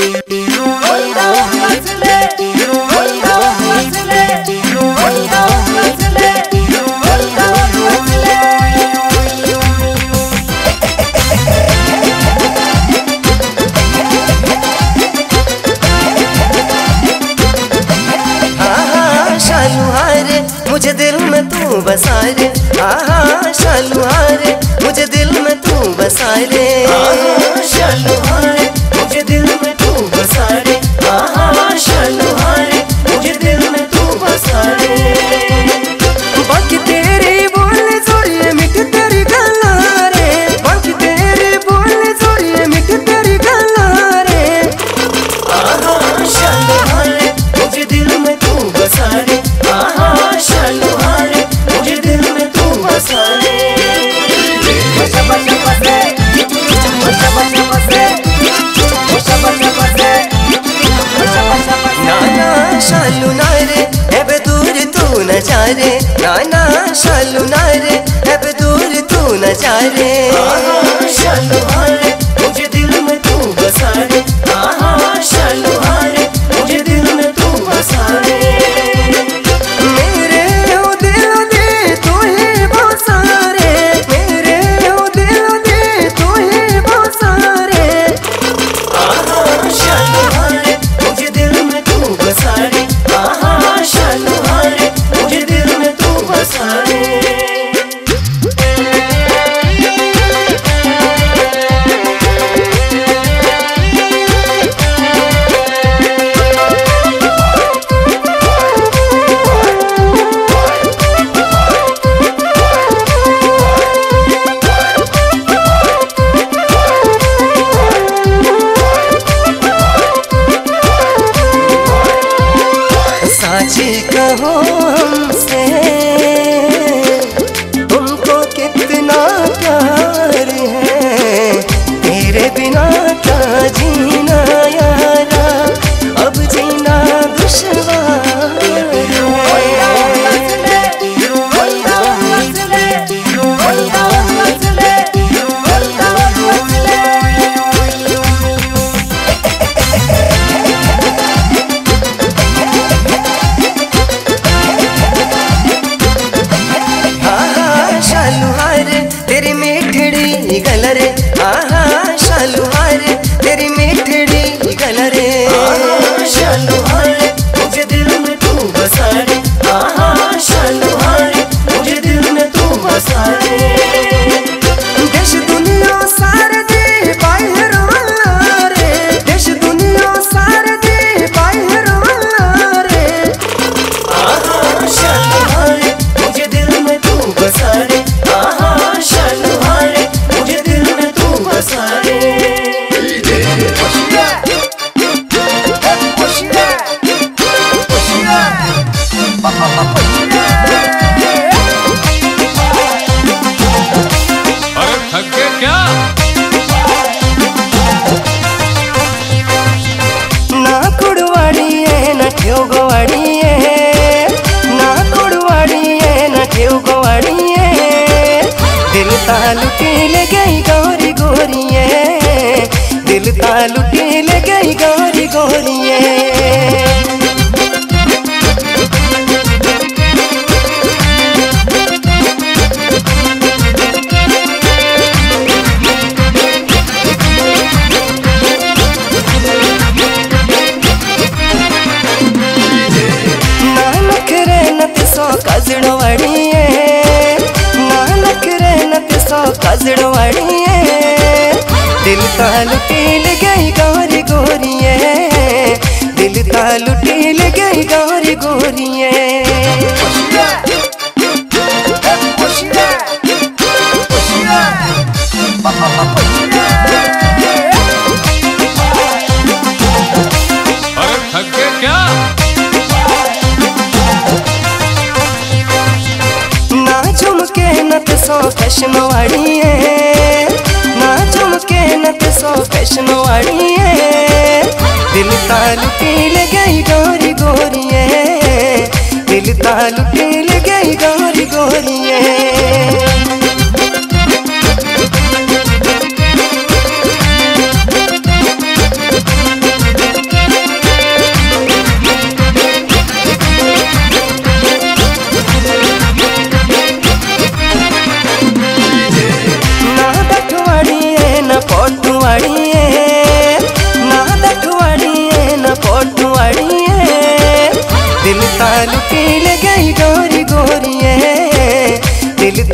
मुझे दिल में तू बसा रे, आहा शालू हारे, मुझे दिल में तू बसा रे, शालू हारे, मुझे दिल में तू बसा रे, आहा शालू हारे, मुझे दिल में तू बसा रे। बाकी तेरी बोल जोड़िए मिठ तेरी गला रे, बाकी तेरी बोल जोड़िए मिठ तेरी गला रे, आहा शालू हारे, मुझे दिल में तू बसा रे, आहा शालू हारे, मुझे दिल में तू बसा रे। बसा बसा बसा बसा बसा बसा बसा बसा बसा नाना शालू नारे अब दूर तू न जा रे, नाना शालू नारे अब दूर तू न जा रे, शालू हारे, मुझे दिल में तू बसा रे, आहा शालू हारे, मुझे दिल में तू बसा रे। कहो हमसे तुमको कितना प्यार है, तेरे बिना क्या जीना यारा, अब जीना दुश्वार तेरी मीठड़ी गल रे, आहा शालू हारे, तेरी मीठड़ी गल रे, शालू हारे, मुझे दिल में तू बसा रे, आहा शालू हारे, मुझे दिल में तू बसा रे। देश दुनिया सारे दे बाहर वाला रे, देश दुनिया सारे दे बाहर वाला रे, आहा शालू हारे, मुझे दिल में तू बसा रे, आहा शालू हारे, मुझे दिल में तू बसा रे। अरे थक गए क्या? ना कुड़वाड़ी है ना ठेव गोवाड़ी है, ना कुड़वाड़ी है ना ठेव गोवाड़ी है, दिल तालुके ले गई गौरी गोरी है, दिल तालुके ले गई गौरी गोरी है। नानक रे नत सो कजड़वाड़ी है, नानक रे नत सो कजड़वाड़ी है, दिल तालुके ले गई गौरी गोरी है, दिल तालुके ले गई गौरी गोरी है। अरे थक गए क्या? ना झुमके नत सो फैशनवाड़ी है, ना झुमके नत सो फैशनवाड़ी है, दिल तालुके ले गई गौरी गोरी है, दिल तालुके ले गई गौरी गोरी है।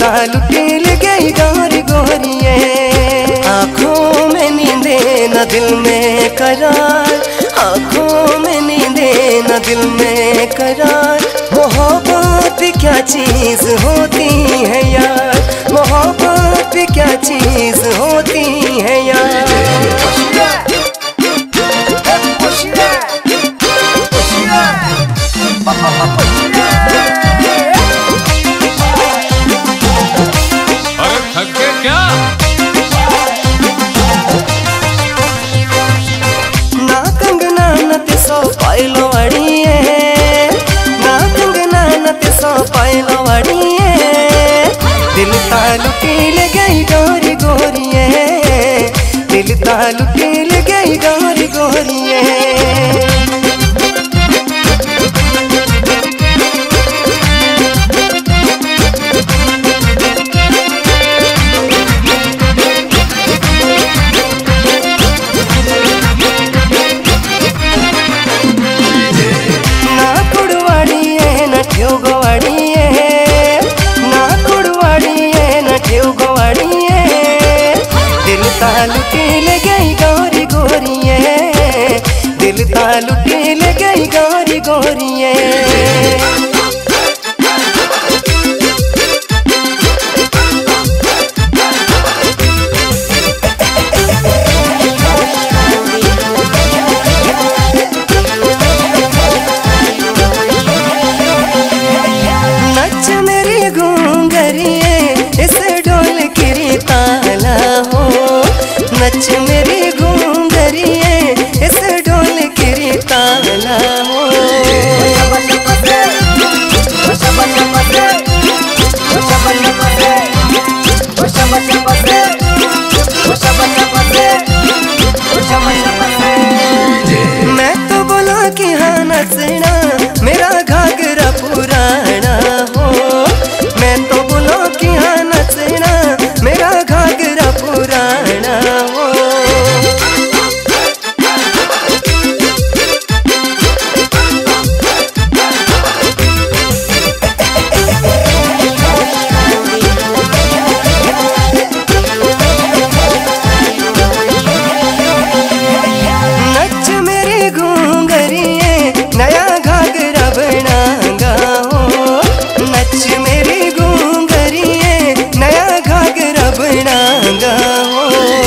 लुटेल गई गोरी गोरिए। आँखों में नींदे न दिल में करार, आँखों में नींदे न दिल में करार। मोहब्बत क्या चीज होती है यार, मोहब्बत क्या चीज होती है यार। अरे थक गए क्या? ना कंगना न ते सो पायलो अड़िए, ना कंगना न ते सो पायलो अड़िए। दिल तालु कील गई गोरी गोरिए, दिल तालु कील गई गोरी गोरिए। तालु कील गई गोरी गोरिए, दिल तालु कील गई गोरी गोरिए। नच मेरी घूंघरिए इस डोल की ताला हो, नच मेरी घूंघरिए इस डोल की ताला हो। मैं तो बोला कि हाँ नचना मेरा घाघरा पुराना हो, मैं तो बोला कि हाँ नचना मेरा घाघरा पुराना हो। नच मेरी घूंघरिए नया घाघरा बनागा हो, नच मेरी घूंघरिए नया घाघरा बनागा हो।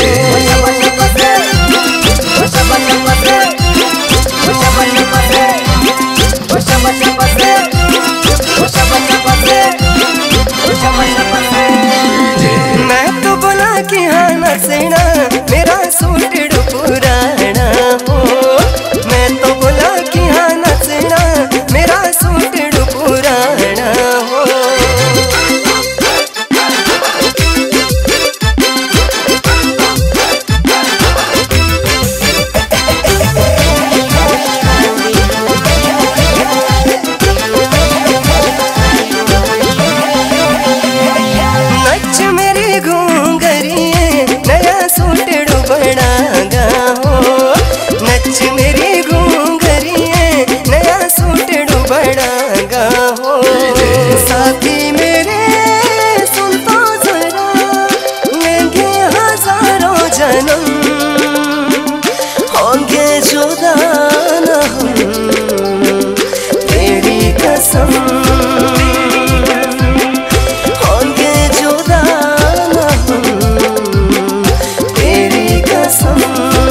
मैं तो बोला कि हाँ नचना मेरा सूट पुराना हो, मैं तो बोला कि हाँ नचना मेरा सूट पुराना हो। नच मेरी घूंघरिए नया सूट बनागा हो, नच मेरी घूंघरिए नया सूट बनागा हो। साथी मेरे सुन तो जरा लेंगे हजारों जन्म, होंगे जुदा न हम तेरी कसम, होंगे जुदा न हम तेरी कसम।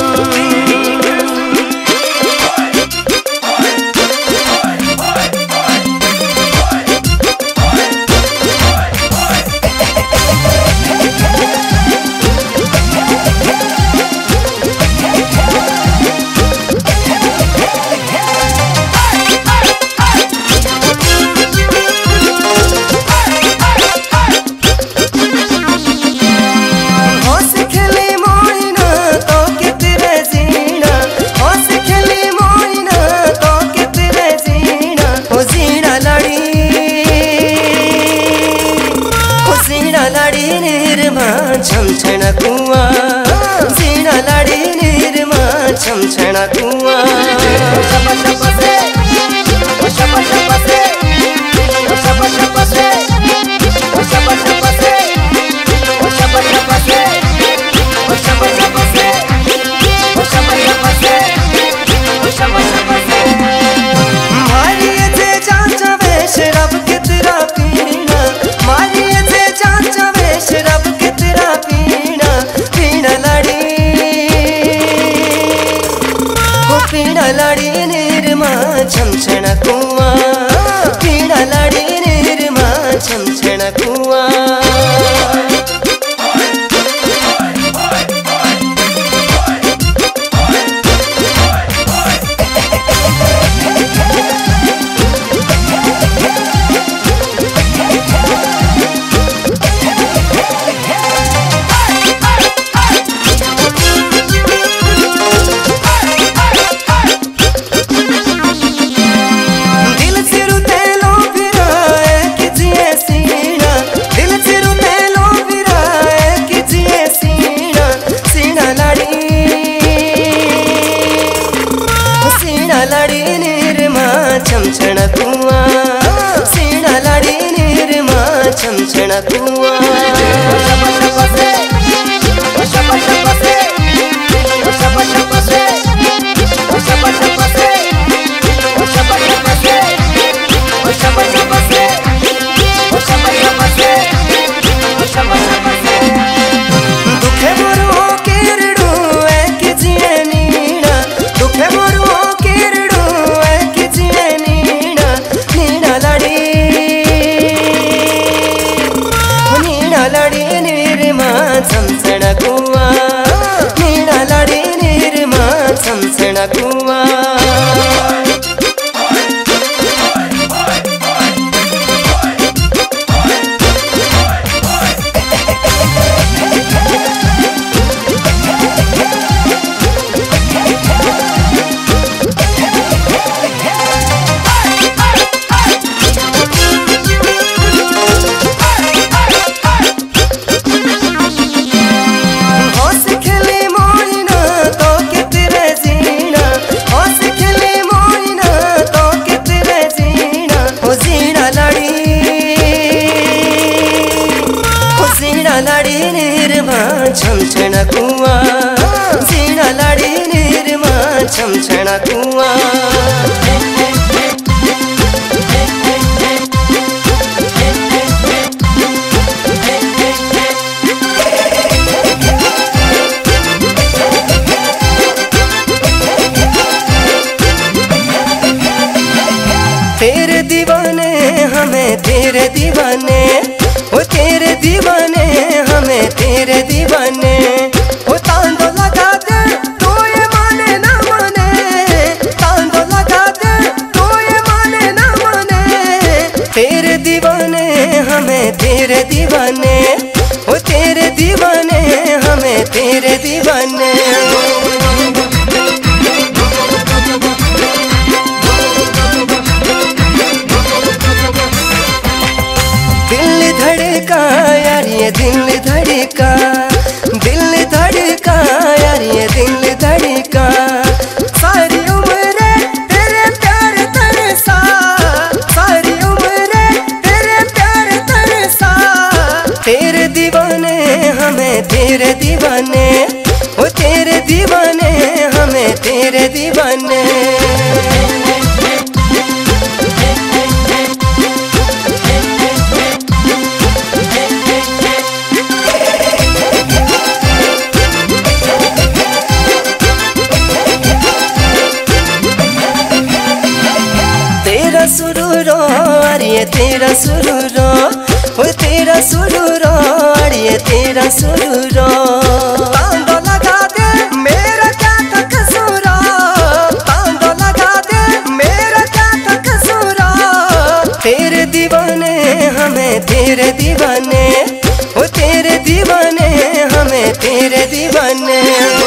छमछण कुआ जीना लाड़ी निर्मा छमछण कुआ। पीड़ा लाड़ी निर्मा छमछण कुआ, पीड़ा लाड़ी निर्मा छमछण कुआ। लाड़ी निर्मा छमछण कुआ, सीना लाड़ी निर्मा छमछण कुआ। दुखे मोरो केरड़ू एक जिए नीड़ा, दुखे मोरो लाड़ी निर्मा छमछण कुआ, नीड़ा लाड़ी निर्मा छमछण कुआ। लाड़ी निर्मा छमछण कुआ, सीना लाड़ी निर्मा छमछण कुआ। तेरे दीवाने हमें तेरे दीवाने, ओ तेरे दीवाने हमें तेरे दीवाने। ओ तांदो लगा दे तो ये माने ना माने, तांदो लगा दे तो ये माने ना माने। तेरे दीवाने हमें तेरे दीवाने, ओ तेरे दीवाने हमें तेरे दीवाने। दिल धड़का, दिल धड़का यार ये दिल धड़का। सारी उम्र तेरे प्यार तरसा, सारी उम्र तेरे प्यार तरसा। तेरे दीवाने हमें तेरे दीवाने, ओ तेरे दीवाने हमें तेरे दीवाने। तेरा सुरूरो अरे तेरा सुरूरो, ओ तेरा सुरूरो अरे तेरा सुरूरो। तांदो लगा दे मेरा क्या था कसूरा, तांदो लगा दे मेरा क्या था कसूरा। तेरे दीवाने हमें तेरे दीवाने, ओ तेरे दीवाने हमें तेरे दीवाने।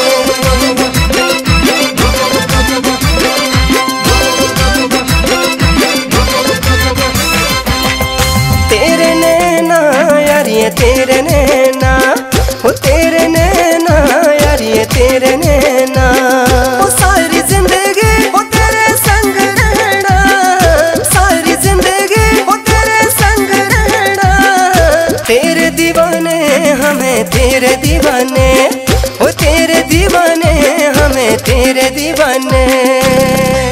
तेरे नैना, ओ तेरे नैना यार ये तेरे नैना। ओ सारी जिंदगी ओ तेरे संग रहना, सारी जिंदगी ओ तेरे संग रहना। तेरे दीवाने हमें तेरे दीवाने, ओ तेरे दीवाने हमें तेरे दीवाने।